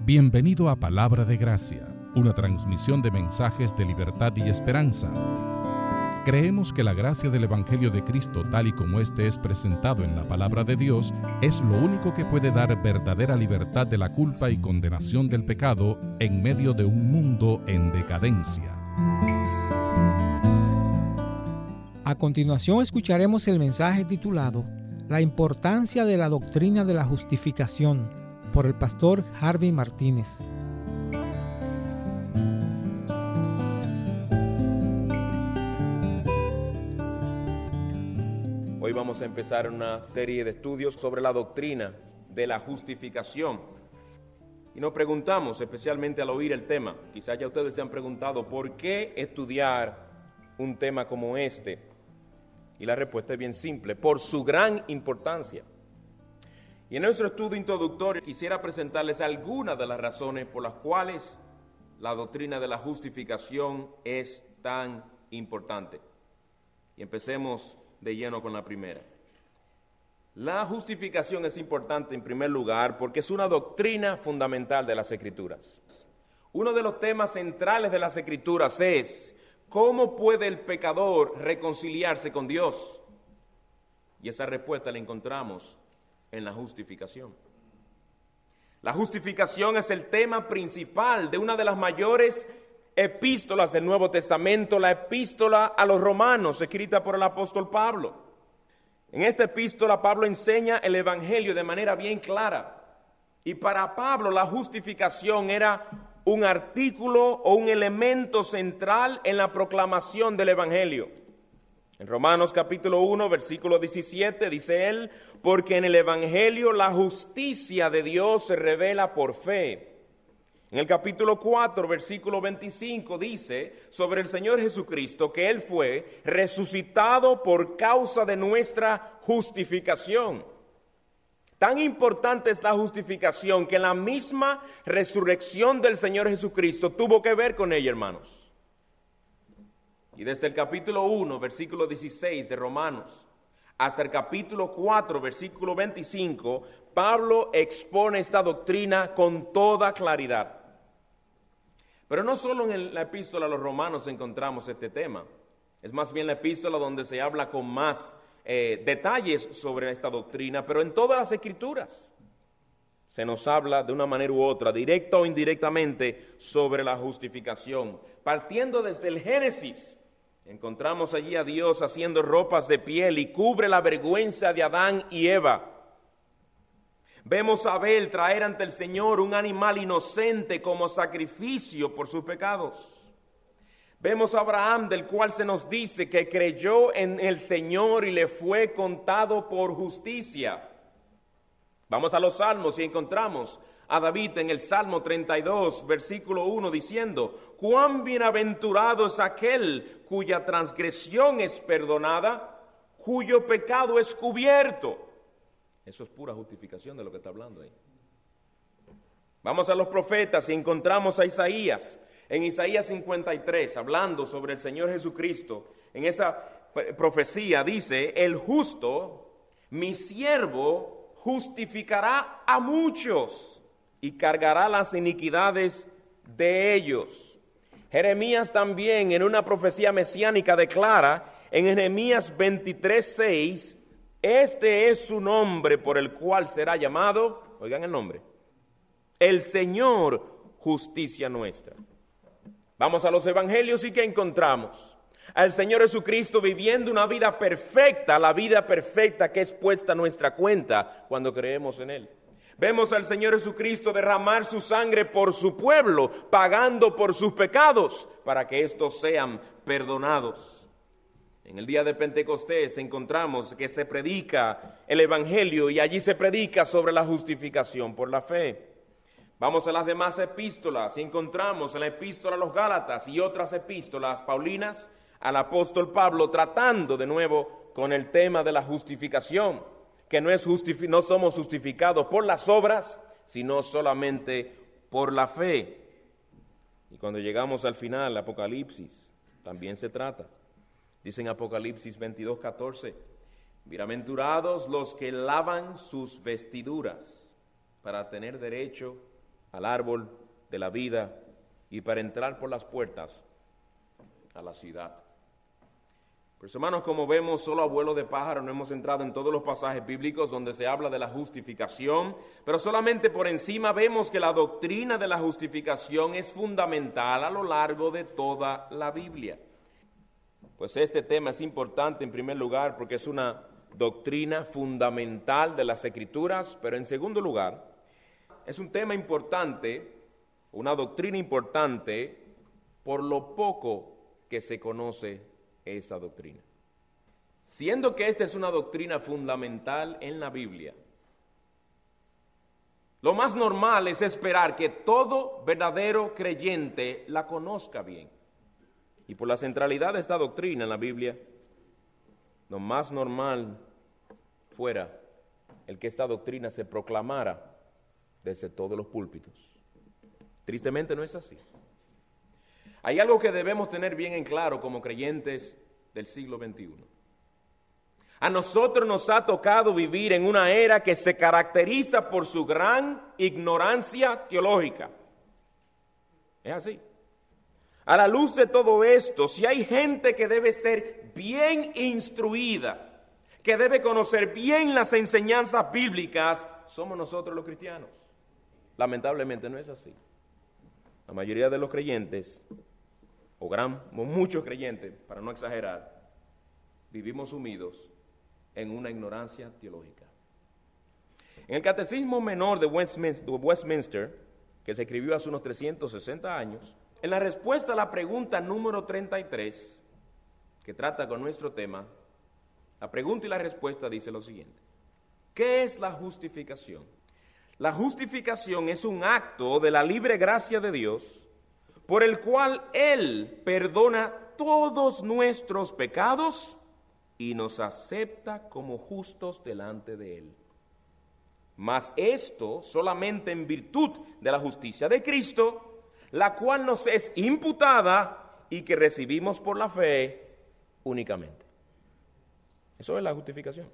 Bienvenido a Palabra de Gracia, una transmisión de mensajes de libertad y esperanza. Creemos que la gracia del Evangelio de Cristo, tal y como este es presentado en la Palabra de Dios, es lo único que puede dar verdadera libertad de la culpa y condenación del pecado en medio de un mundo en decadencia. A continuación escucharemos el mensaje titulado La importancia de la doctrina de la justificación, por el pastor Harvey Martínez. Hoy vamos a empezar una serie de estudios sobre la doctrina de la justificación. Y nos preguntamos, especialmente al oír el tema, quizás ya ustedes se han preguntado, ¿por qué estudiar un tema como este? Y la respuesta es bien simple, por su gran importancia. Y en nuestro estudio introductorio quisiera presentarles algunas de las razones por las cuales la doctrina de la justificación es tan importante. Y empecemos de lleno con la primera. La justificación es importante en primer lugar porque es una doctrina fundamental de las Escrituras. Uno de los temas centrales de las Escrituras es ¿cómo puede el pecador reconciliarse con Dios? Y esa respuesta la encontramos en la justificación. La justificación es el tema principal de una de las mayores epístolas del Nuevo Testamento, la epístola a los Romanos, escrita por el apóstol Pablo. En esta epístola Pablo enseña el Evangelio de manera bien clara. Y para Pablo la justificación era un artículo o un elemento central en la proclamación del Evangelio. En Romanos capítulo 1, versículo 17, dice él, porque en el Evangelio la justicia de Dios se revela por fe. En el capítulo 4, versículo 25, dice sobre el Señor Jesucristo que Él fue resucitado por causa de nuestra justificación. Tan importante es la justificación que la misma resurrección del Señor Jesucristo tuvo que ver con ella, hermanos. Y desde el capítulo 1, versículo 16 de Romanos, hasta el capítulo 4, versículo 25, Pablo expone esta doctrina con toda claridad. Pero no solo en la epístola a los Romanos encontramos este tema, es más bien la epístola donde se habla con más detalles sobre esta doctrina, pero en todas las Escrituras se nos habla de una manera u otra, directa o indirectamente, sobre la justificación. Partiendo desde el Génesis, encontramos allí a Dios haciendo ropas de piel y cubre la vergüenza de Adán y Eva. Vemos a Abel traer ante el Señor un animal inocente como sacrificio por sus pecados. Vemos a Abraham, del cual se nos dice que creyó en el Señor y le fue contado por justicia. Vamos a los Salmos y encontramos a David en el Salmo 32, versículo 1, diciendo, cuán bienaventurado es aquel cuya transgresión es perdonada, cuyo pecado es cubierto. Eso es pura justificación de lo que está hablando ahí. Vamos a los profetas y encontramos a Isaías, en Isaías 53, hablando sobre el Señor Jesucristo. En esa profecía dice, el justo, mi siervo, justificará a muchos y cargará las iniquidades de ellos. Jeremías también en una profecía mesiánica declara en Jeremías 23:6, este es su nombre por el cual será llamado, oigan el nombre, el Señor justicia nuestra. Vamos a los evangelios y ¿qué encontramos? Al Señor Jesucristo viviendo una vida perfecta, la vida perfecta que es puesta a nuestra cuenta cuando creemos en Él. Vemos al Señor Jesucristo derramar su sangre por su pueblo, pagando por sus pecados, para que estos sean perdonados. En el día de Pentecostés encontramos que se predica el Evangelio y allí se predica sobre la justificación por la fe. Vamos a las demás epístolas y encontramos en la epístola a los Gálatas y otras epístolas paulinas al apóstol Pablo tratando de nuevo con el tema de la justificación, que no somos justificados por las obras, sino solamente por la fe. Y cuando llegamos al final, Apocalipsis, también se trata. Dice en Apocalipsis 22:14, bienaventurados los que lavan sus vestiduras para tener derecho al árbol de la vida y para entrar por las puertas a la ciudad. Pues hermanos, como vemos, solo a vuelo de pájaro no hemos entrado en todos los pasajes bíblicos donde se habla de la justificación, pero solamente por encima vemos que la doctrina de la justificación es fundamental a lo largo de toda la Biblia. Pues este tema es importante en primer lugar porque es una doctrina fundamental de las Escrituras, pero en segundo lugar, es un tema importante, una doctrina importante por lo poco que se conoce esa doctrina. Siendo que esta es una doctrina fundamental en la Biblia, lo más normal es esperar que todo verdadero creyente la conozca bien. Y por la centralidad de esta doctrina en la Biblia, lo más normal fuera el que esta doctrina se proclamara desde todos los púlpitos. Tristemente no es así. Hay algo que debemos tener bien en claro como creyentes del siglo XXI. A nosotros nos ha tocado vivir en una era que se caracteriza por su gran ignorancia teológica. Es así. A la luz de todo esto, si hay gente que debe ser bien instruida, que debe conocer bien las enseñanzas bíblicas, somos nosotros los cristianos. Lamentablemente no es así. La mayoría de los creyentes, o muchos creyentes, para no exagerar, vivimos sumidos en una ignorancia teológica. En el Catecismo Menor de Westminster, que se escribió hace unos 360 años, en la respuesta a la pregunta número 33, que trata con nuestro tema, la pregunta y la respuesta dice lo siguiente: ¿qué es la justificación? La justificación es un acto de la libre gracia de Dios por el cual Él perdona todos nuestros pecados y nos acepta como justos delante de Él. Mas esto solamente en virtud de la justicia de Cristo, la cual nos es imputada y que recibimos por la fe únicamente. Eso es la justificación.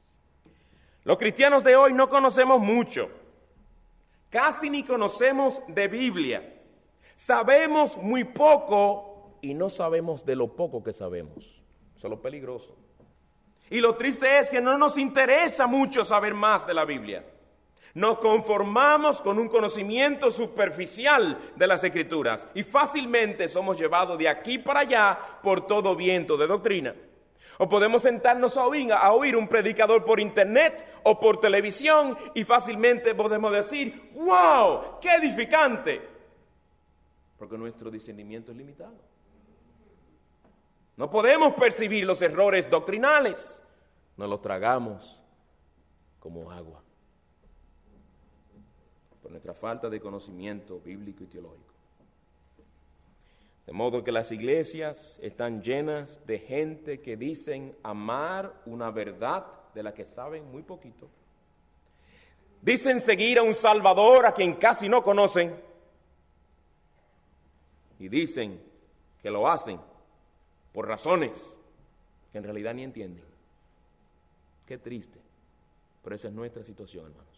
Los cristianos de hoy no conocemos mucho. Casi ni conocemos de Biblia. Sabemos muy poco y no sabemos de lo poco que sabemos. Eso es lo peligroso. Y lo triste es que no nos interesa mucho saber más de la Biblia. Nos conformamos con un conocimiento superficial de las Escrituras y fácilmente somos llevados de aquí para allá por todo viento de doctrina. O podemos sentarnos a oír un predicador por internet o por televisión y fácilmente podemos decir: ¡wow! ¡Qué edificante! Porque nuestro discernimiento es limitado. No podemos percibir los errores doctrinales. Nos los tragamos como agua. Por nuestra falta de conocimiento bíblico y teológico. De modo que las iglesias están llenas de gente que dicen amar una verdad de la que saben muy poquito. Dicen seguir a un Salvador a quien casi no conocen. Y dicen que lo hacen por razones que en realidad ni entienden. Qué triste, pero esa es nuestra situación, hermanos.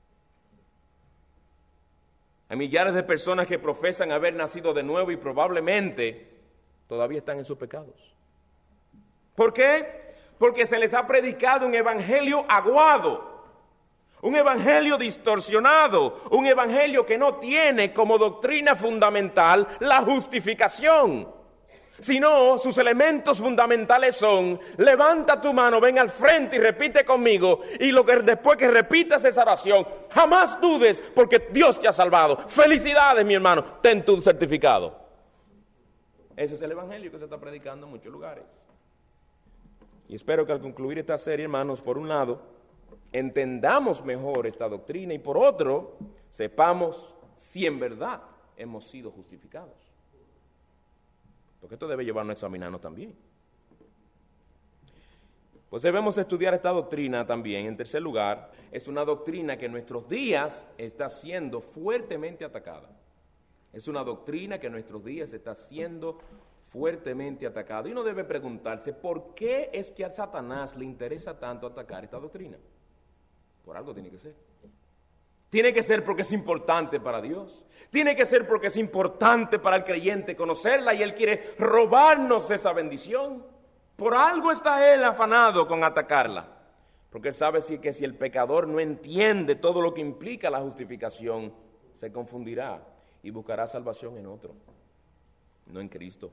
Hay millares de personas que profesan haber nacido de nuevo y probablemente todavía están en sus pecados. ¿Por qué? Porque se les ha predicado un evangelio aguado, un evangelio distorsionado, un evangelio que no tiene como doctrina fundamental la justificación, sino sus elementos fundamentales son: levanta tu mano, ven al frente y repite conmigo, y después que repitas esa oración, jamás dudes porque Dios te ha salvado. Felicidades, mi hermano, ten tu certificado. Ese es el evangelio que se está predicando en muchos lugares. Y espero que al concluir esta serie, hermanos, por un lado, entendamos mejor esta doctrina y por otro, sepamos si en verdad hemos sido justificados. Porque esto debe llevarnos a examinarnos también. Pues debemos estudiar esta doctrina también. En tercer lugar, es una doctrina que en nuestros días está siendo fuertemente atacada. Es una doctrina que en nuestros días está siendo fuertemente atacada. Y uno debe preguntarse, ¿por qué es que a Satanás le interesa tanto atacar esta doctrina? Por algo tiene que ser. Tiene que ser porque es importante para Dios. Tiene que ser porque es importante para el creyente conocerla y Él quiere robarnos esa bendición. Por algo está Él afanado con atacarla. Porque Él sabe que si el pecador no entiende todo lo que implica la justificación, se confundirá y buscará salvación en otro, no en Cristo.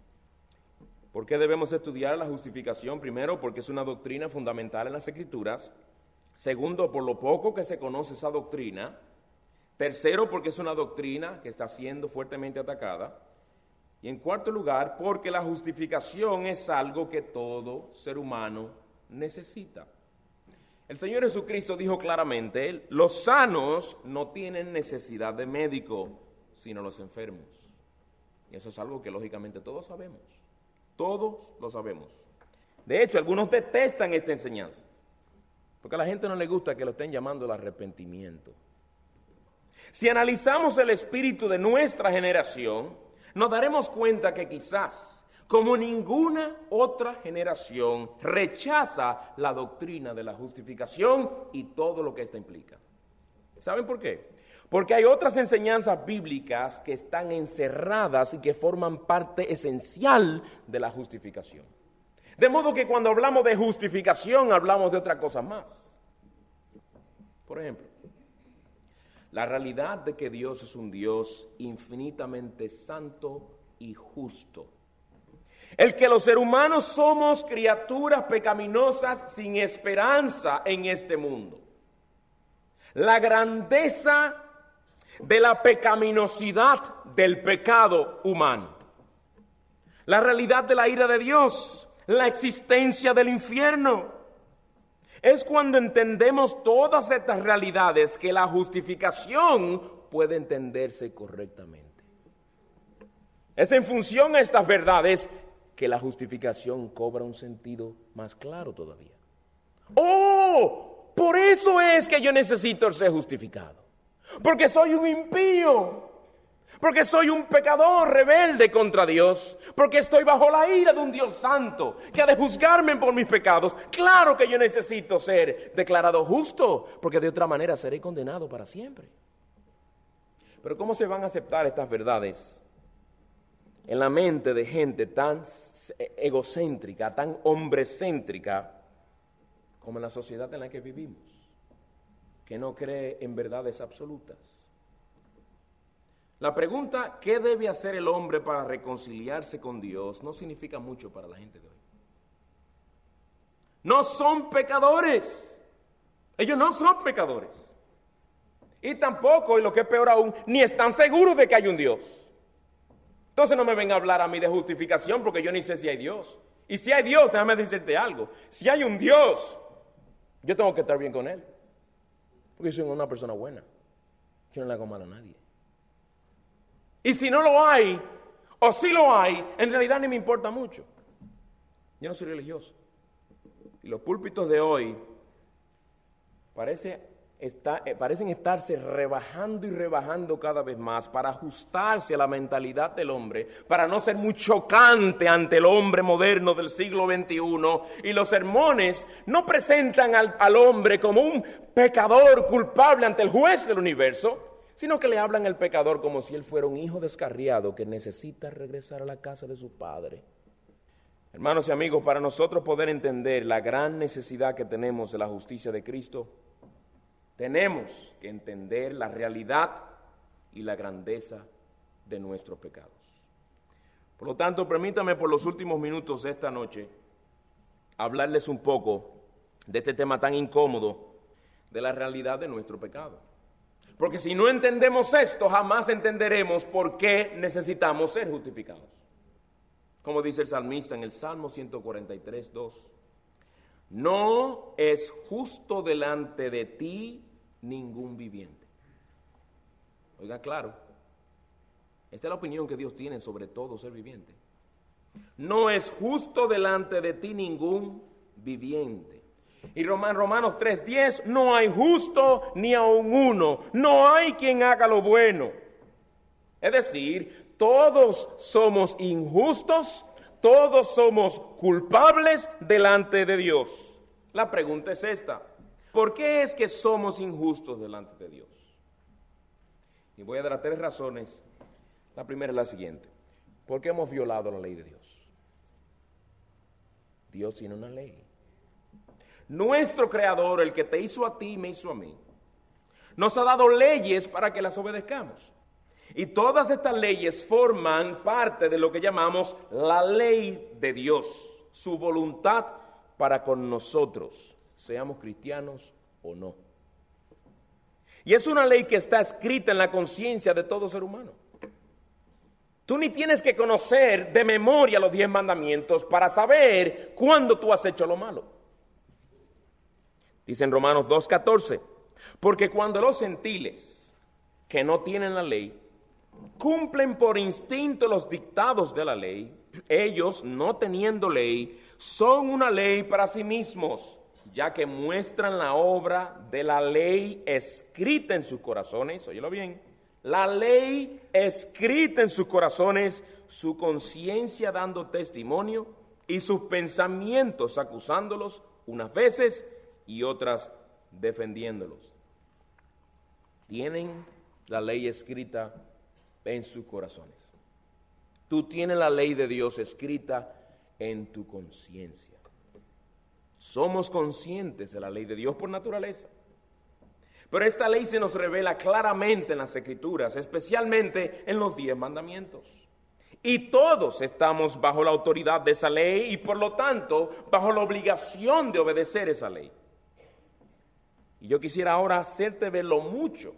¿Por qué debemos estudiar la justificación? Primero, porque es una doctrina fundamental en las Escrituras. Segundo, por lo poco que se conoce esa doctrina. Tercero, porque es una doctrina que está siendo fuertemente atacada. Y en cuarto lugar, porque la justificación es algo que todo ser humano necesita. El Señor Jesucristo dijo claramente, los sanos no tienen necesidad de médico, sino los enfermos. Y eso es algo que lógicamente todos sabemos. Todos lo sabemos. De hecho, algunos detestan esta enseñanza, porque a la gente no le gusta que lo estén llamando el arrepentimiento. Si analizamos el espíritu de nuestra generación, nos daremos cuenta que quizás, como ninguna otra generación, rechaza la doctrina de la justificación y todo lo que esta implica. ¿Saben por qué? Porque hay otras enseñanzas bíblicas que están encerradas y que forman parte esencial de la justificación. De modo que cuando hablamos de justificación, hablamos de otra cosa más. Por ejemplo, la realidad de que Dios es un Dios infinitamente santo y justo. El que los seres humanos somos criaturas pecaminosas sin esperanza en este mundo. La grandeza de la pecaminosidad del pecado humano. La realidad de la ira de Dios, la existencia del infierno. Es cuando entendemos todas estas realidades que la justificación puede entenderse correctamente. Es en función a estas verdades que la justificación cobra un sentido más claro todavía. ¡Oh! Por eso es que yo necesito ser justificado. Porque soy un impío. Porque soy un pecador rebelde contra Dios. Porque estoy bajo la ira de un Dios santo que ha de juzgarme por mis pecados. Claro que yo necesito ser declarado justo, porque de otra manera seré condenado para siempre. Pero ¿cómo se van a aceptar estas verdades en la mente de gente tan egocéntrica, tan hombrecéntrica como en la sociedad en la que vivimos, que no cree en verdades absolutas? La pregunta, ¿qué debe hacer el hombre para reconciliarse con Dios?, no significa mucho para la gente de hoy. No son pecadores. Ellos no son pecadores. Y tampoco, y lo que es peor aún, ni están seguros de que hay un Dios. Entonces no me vengan a hablar a mí de justificación, porque yo ni sé si hay Dios. Y si hay Dios, déjame decirte algo. Si hay un Dios, yo tengo que estar bien con Él. Porque yo soy una persona buena. Yo no le hago mal a nadie. Y si no lo hay, o si lo hay, en realidad ni me importa mucho. Yo no soy religioso. Y los púlpitos de hoy parecen estarse rebajando y rebajando cada vez más para ajustarse a la mentalidad del hombre, para no ser muy chocante ante el hombre moderno del siglo XXI. Y los sermones no presentan al hombre como un pecador culpable ante el juez del universo, sino que le hablan al pecador como si él fuera un hijo descarriado que necesita regresar a la casa de su padre. Hermanos y amigos, para nosotros poder entender la gran necesidad que tenemos de la justicia de Cristo, tenemos que entender la realidad y la grandeza de nuestros pecados. Por lo tanto, permítame por los últimos minutos de esta noche hablarles un poco de este tema tan incómodo de la realidad de nuestro pecado. Porque si no entendemos esto, jamás entenderemos por qué necesitamos ser justificados. Como dice el salmista en el Salmo 143, 2. No es justo delante de ti ningún viviente. Oiga, claro. Esta es la opinión que Dios tiene sobre todo ser viviente. No es justo delante de ti ningún viviente. Y Romanos 3:10, no hay justo ni aun uno, no hay quien haga lo bueno. Es decir, todos somos injustos, todos somos culpables delante de Dios. La pregunta es esta: ¿por qué es que somos injustos delante de Dios? Y voy a dar 3 razones. La primera es la siguiente. ¿Por qué hemos violado la ley de Dios? Dios tiene una ley. Nuestro Creador, el que te hizo a ti y me hizo a mí, nos ha dado leyes para que las obedezcamos. Y todas estas leyes forman parte de lo que llamamos la ley de Dios, su voluntad para con nosotros, seamos cristianos o no. Y es una ley que está escrita en la conciencia de todo ser humano. Tú ni tienes que conocer de memoria los 10 mandamientos para saber cuándo tú has hecho lo malo. Dice en Romanos 2:14, porque cuando los gentiles que no tienen la ley cumplen por instinto los dictados de la ley, ellos, no teniendo ley, son una ley para sí mismos, ya que muestran la obra de la ley escrita en sus corazones, óyelo bien, la ley escrita en sus corazones, su conciencia dando testimonio y sus pensamientos acusándolos unas veces y otras defendiéndolos. Tienen la ley escrita en sus corazones. Tú tienes la ley de Dios escrita en tu conciencia. Somos conscientes de la ley de Dios por naturaleza. Pero esta ley se nos revela claramente en las Escrituras, especialmente en los 10 mandamientos. Y todos estamos bajo la autoridad de esa ley y por lo tanto bajo la obligación de obedecer esa ley. Y yo quisiera ahora hacerte ver lo mucho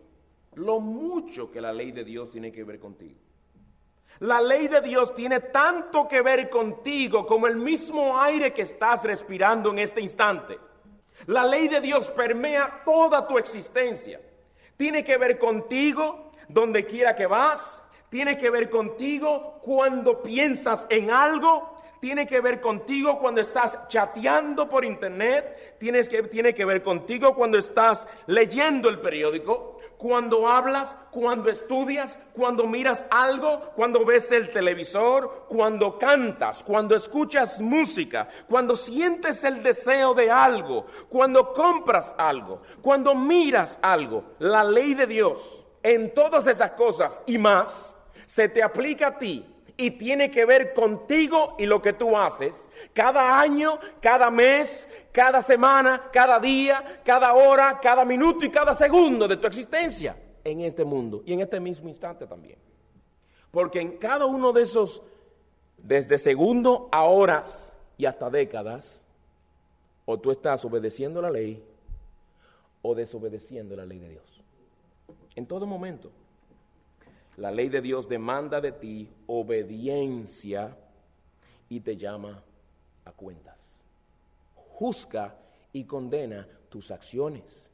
que la ley de Dios tiene que ver contigo. La ley de Dios tiene tanto que ver contigo como el mismo aire que estás respirando en este instante. La ley de Dios permea toda tu existencia. Tiene que ver contigo donde quiera que vas. Tiene que ver contigo cuando piensas en algo. Tiene que ver contigo cuando estás chateando por internet. Tiene que ver contigo cuando estás leyendo el periódico, cuando hablas, cuando estudias, cuando miras algo, cuando ves el televisor, cuando cantas, cuando escuchas música, cuando sientes el deseo de algo, cuando compras algo, cuando miras algo. La ley de Dios en todas esas cosas y más se te aplica a ti. Y tiene que ver contigo y lo que tú haces cada año, cada mes, cada semana, cada día, cada hora, cada minuto y cada segundo de tu existencia en este mundo y en este mismo instante también. Porque en cada uno de esos, desde segundo a horas y hasta décadas, o tú estás obedeciendo la ley o desobedeciendo la ley de Dios. En todo momento. La ley de Dios demanda de ti obediencia y te llama a cuentas. Juzga y condena tus acciones.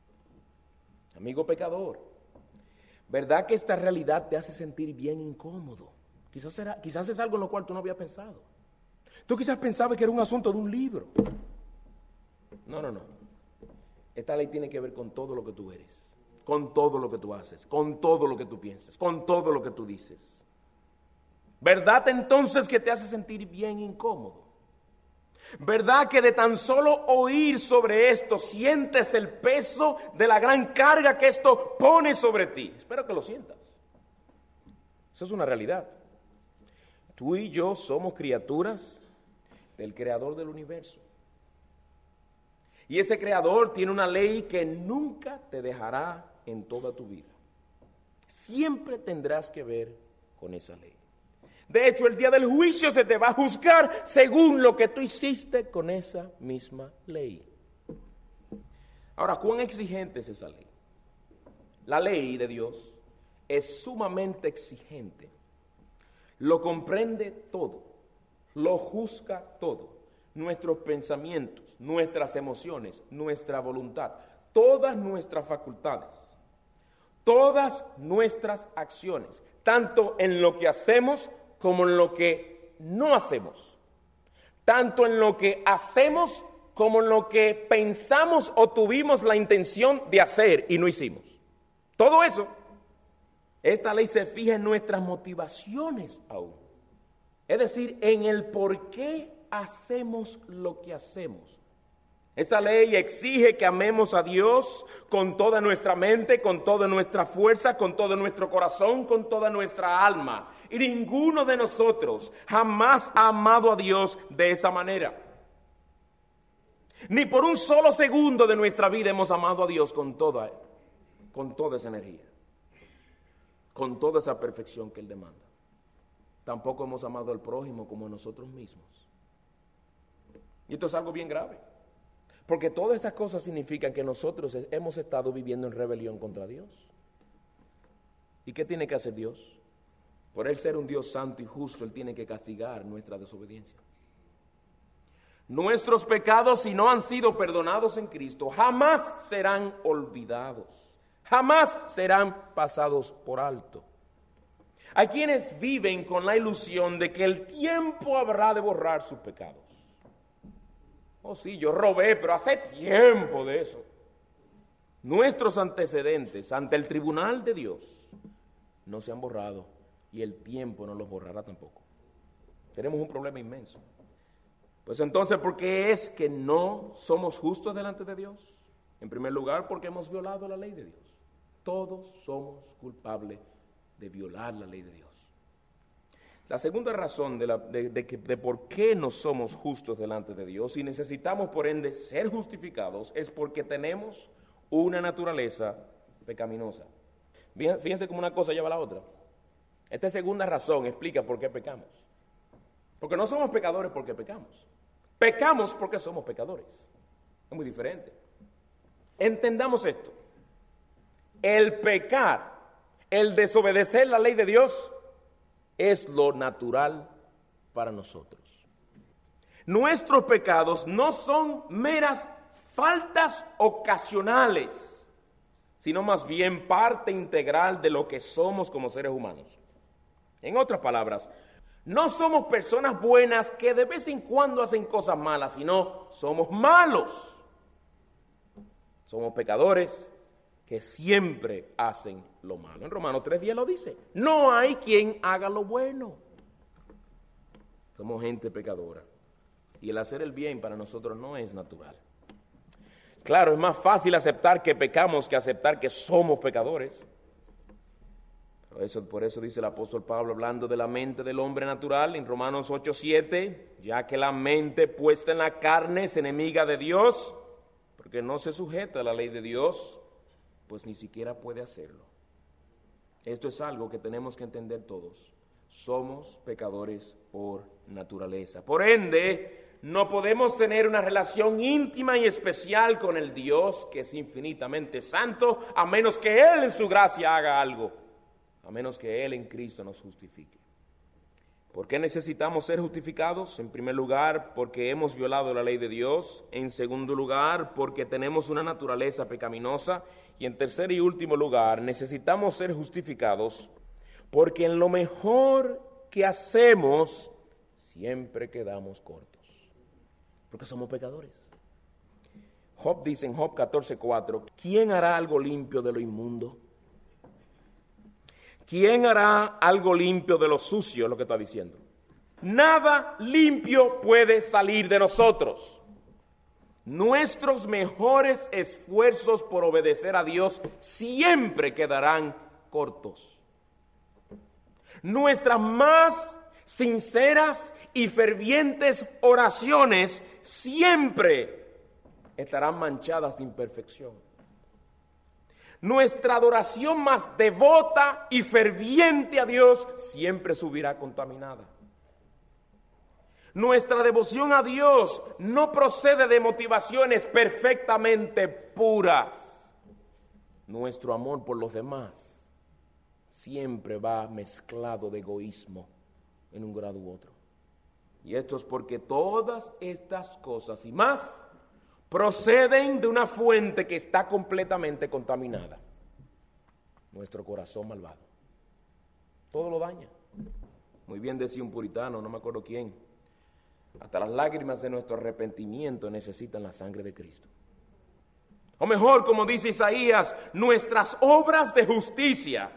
Amigo pecador, ¿verdad que esta realidad te hace sentir bien incómodo? Quizás es algo en lo cual tú no habías pensado. Tú quizás pensabas que era un asunto de un libro. No. Esta ley tiene que ver con todo lo que tú eres. Con todo lo que tú haces, con todo lo que tú piensas, con todo lo que tú dices. ¿Verdad entonces que te hace sentir bien incómodo? ¿Verdad que de tan solo oír sobre esto sientes el peso de la gran carga que esto pone sobre ti? Espero que lo sientas. Eso es una realidad. Tú y yo somos criaturas del Creador del universo. Y ese Creador tiene una ley que nunca te dejará en toda tu vida. Siempre tendrás que ver con esa ley. De hecho, el día del juicio se te va a juzgar según lo que tú hiciste con esa misma ley. Ahora, ¿cuán exigente es esa ley? La ley de Dios es sumamente exigente. Lo comprende todo, lo juzga todo. Nuestros pensamientos, nuestras emociones, nuestra voluntad, todas nuestras facultades, todas nuestras acciones, tanto en lo que hacemos como en lo que no hacemos, tanto en lo que hacemos como en lo que pensamos o tuvimos la intención de hacer y no hicimos. Todo eso, esta ley se fija en nuestras motivaciones aún, es decir, en el por qué hacemos lo que hacemos. Esta ley exige que amemos a Dios con toda nuestra mente, con toda nuestra fuerza, con todo nuestro corazón, con toda nuestra alma. Y ninguno de nosotros jamás ha amado a Dios de esa manera. Ni por un solo segundo de nuestra vida hemos amado a Dios con toda esa energía, con toda esa perfección que Él demanda. Tampoco hemos amado al prójimo como a nosotros mismos. Y esto es algo bien grave. Porque todas esas cosas significan que nosotros hemos estado viviendo en rebelión contra Dios. ¿Y qué tiene que hacer Dios? Por Él ser un Dios santo y justo, Él tiene que castigar nuestra desobediencia. Nuestros pecados, si no han sido perdonados en Cristo, jamás serán olvidados. Jamás serán pasados por alto. Hay quienes viven con la ilusión de que el tiempo habrá de borrar sus pecados. Oh sí, yo robé, pero hace tiempo de eso. Nuestros antecedentes ante el tribunal de Dios no se han borrado y el tiempo no los borrará tampoco. Tenemos un problema inmenso. Pues entonces, ¿por qué es que no somos justos delante de Dios? En primer lugar, porque hemos violado la ley de Dios. Todos somos culpables de violar la ley de Dios. La segunda razón de por qué no somos justos delante de Dios y necesitamos por ende ser justificados es porque tenemos una naturaleza pecaminosa. Fíjense cómo una cosa lleva a la otra. Esta segunda razón explica por qué pecamos. Porque no somos pecadores porque pecamos. Pecamos porque somos pecadores. Es muy diferente. Entendamos esto. El pecar, el desobedecer la ley de Dios, es lo natural para nosotros. Nuestros pecados no son meras faltas ocasionales, sino más bien parte integral de lo que somos como seres humanos. En otras palabras, no somos personas buenas que de vez en cuando hacen cosas malas, sino somos malos. Somos pecadores que siempre hacen lo malo. En Romanos 3:10 lo dice. No hay quien haga lo bueno. Somos gente pecadora. Y el hacer el bien para nosotros no es natural. Claro, es más fácil aceptar que pecamos que aceptar que somos pecadores. Por eso dice el apóstol Pablo, hablando de la mente del hombre natural, en Romanos 8:7, ya que la mente puesta en la carne es enemiga de Dios, porque no se sujeta a la ley de Dios, pues ni siquiera puede hacerlo. Esto es algo que tenemos que entender todos. Somos pecadores por naturaleza. Por ende, no podemos tener una relación íntima y especial con el Dios que es infinitamente santo, a menos que Él en su gracia haga algo, a menos que Él en Cristo nos justifique. ¿Por qué necesitamos ser justificados? En primer lugar, porque hemos violado la ley de Dios. En segundo lugar, porque tenemos una naturaleza pecaminosa. Y en tercer y último lugar, necesitamos ser justificados porque en lo mejor que hacemos siempre quedamos cortos. Porque somos pecadores. Job dice en Job 14:4, ¿quién hará algo limpio de lo inmundo? ¿Quién hará algo limpio de lo sucio? Es lo que está diciendo. Nada limpio puede salir de nosotros. Nuestros mejores esfuerzos por obedecer a Dios siempre quedarán cortos. Nuestras más sinceras y fervientes oraciones siempre estarán manchadas de imperfección. Nuestra adoración más devota y ferviente a Dios siempre subirá contaminada. Nuestra devoción a Dios no procede de motivaciones perfectamente puras. Nuestro amor por los demás siempre va mezclado de egoísmo en un grado u otro. Y esto es porque todas estas cosas y más proceden de una fuente que está completamente contaminada. Nuestro corazón malvado. Todo lo daña. Muy bien decía un puritano, no me acuerdo quién. Hasta las lágrimas de nuestro arrepentimiento necesitan la sangre de Cristo. O mejor, como dice Isaías, nuestras obras de justicia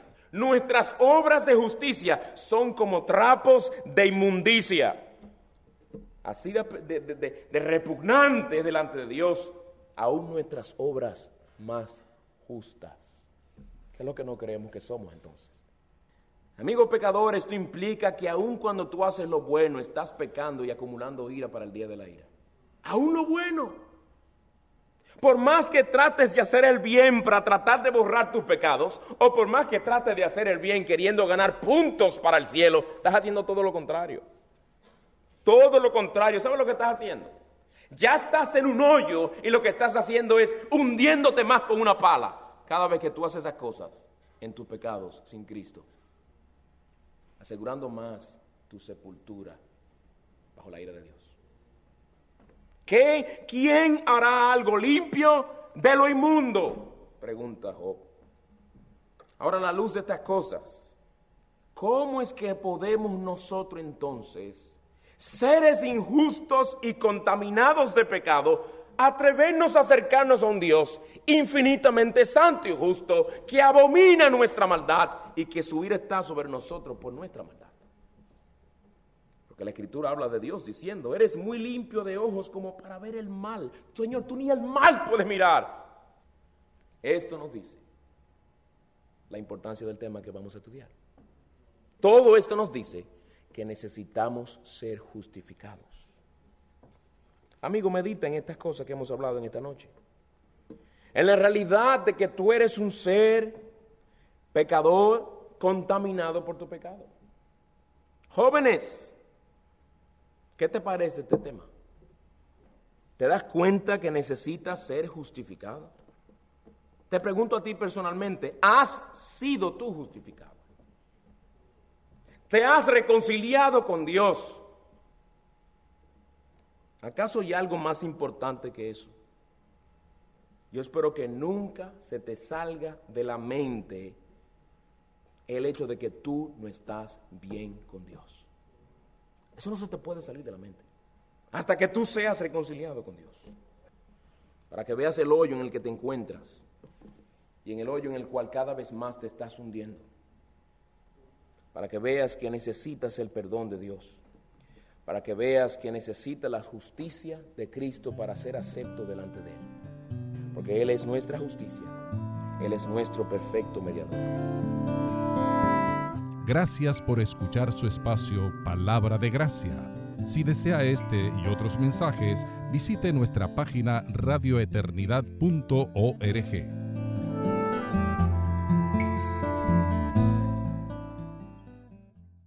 son como trapos de inmundicia. así de repugnante delante de Dios, aún nuestras obras más justas. ¿Qué es lo que no creemos que somos entonces? Amigo pecador, esto implica que aun cuando tú haces lo bueno, estás pecando y acumulando ira para el día de la ira. Aún lo bueno. Por más que trates de hacer el bien para tratar de borrar tus pecados, o por más que trates de hacer el bien queriendo ganar puntos para el cielo, estás haciendo todo lo contrario. Todo lo contrario. ¿Sabes lo que estás haciendo? Ya estás en un hoyo y lo que estás haciendo es hundiéndote más con una pala cada vez que tú haces esas cosas en tus pecados sin Cristo, asegurando más tu sepultura bajo la ira de Dios. ¿Quién hará algo limpio de lo inmundo? Pregunta Job. Ahora, a la luz de estas cosas, ¿cómo es que podemos nosotros entonces, seres injustos y contaminados de pecado, atrevernos a acercarnos a un Dios infinitamente santo y justo, que abomina nuestra maldad y que su ira está sobre nosotros por nuestra maldad? Porque la Escritura habla de Dios diciendo: eres muy limpio de ojos como para ver el mal. Señor, tú ni el mal puedes mirar. Esto nos dice la importancia del tema que vamos a estudiar. Todo esto nos dice que necesitamos ser justificados. Amigo, medita en estas cosas que hemos hablado en esta noche. En la realidad de que tú eres un ser pecador contaminado por tu pecado. Jóvenes, ¿qué te parece este tema? ¿Te das cuenta que necesitas ser justificado? Te pregunto a ti personalmente, ¿has sido tú justificado? ¿Te has reconciliado con Dios? ¿Acaso hay algo más importante que eso? Yo espero que nunca se te salga de la mente el hecho de que tú no estás bien con Dios. Eso no se te puede salir de la mente hasta que tú seas reconciliado con Dios, para que veas el hoyo en el que te encuentras y en el hoyo en el cual cada vez más te estás hundiendo, para que veas que necesitas el perdón de Dios, para que veas que necesitas la justicia de Cristo para ser acepto delante de Él, porque Él es nuestra justicia, Él es nuestro perfecto mediador. Gracias por escuchar su espacio Palabra de Gracia. Si desea este y otros mensajes, visite nuestra página radioeternidad.org.